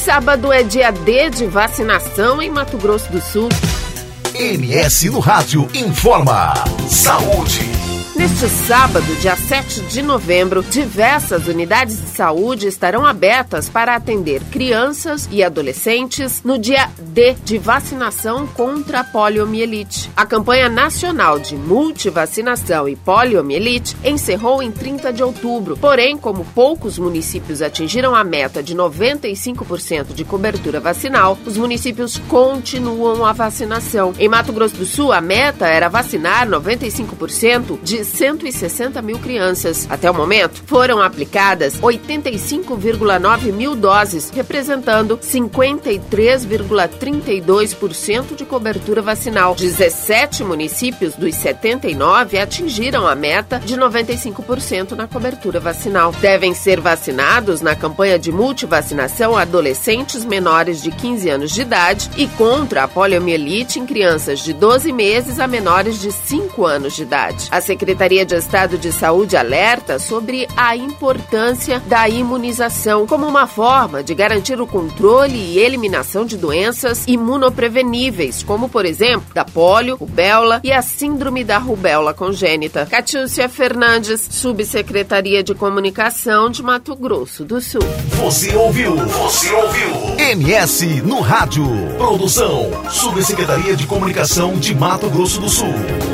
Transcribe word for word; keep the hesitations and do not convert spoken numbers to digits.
Sábado é dia D de vacinação em Mato Grosso do Sul. M S no Rádio informa. Saúde. Neste sábado, dia sete de novembro, diversas unidades de saúde estarão abertas para atender crianças e adolescentes no dia D de vacinação contra a poliomielite. A campanha nacional de multivacinação e poliomielite encerrou em trinta de outubro. Porém, como poucos municípios atingiram a meta de noventa e cinco por cento de cobertura vacinal, os municípios continuam a vacinação. Em Mato Grosso do Sul, a meta era vacinar noventa e cinco por cento de cento e sessenta mil crianças. Até o momento, foram aplicadas oitenta e cinco vírgula nove mil doses, representando cinquenta e três vírgula trinta e dois por cento de cobertura vacinal. dezessete municípios dos setenta e nove atingiram a meta de noventa e cinco por cento na cobertura vacinal. Devem ser vacinados na campanha de multivacinação adolescentes menores de quinze anos de idade e contra a poliomielite em crianças de doze meses a menores de cinco anos de idade. A Secretaria de Estado de Saúde alerta sobre a importância da imunização como uma forma de garantir o controle e eliminação de doenças imunopreveníveis, como, por exemplo, da polio, rubéola e a síndrome da rubéola congênita. Catiúcia Fernandes, Subsecretaria de Comunicação de Mato Grosso do Sul. Você ouviu? Você ouviu? M S no Rádio. Produção, Subsecretaria de Comunicação de Mato Grosso do Sul.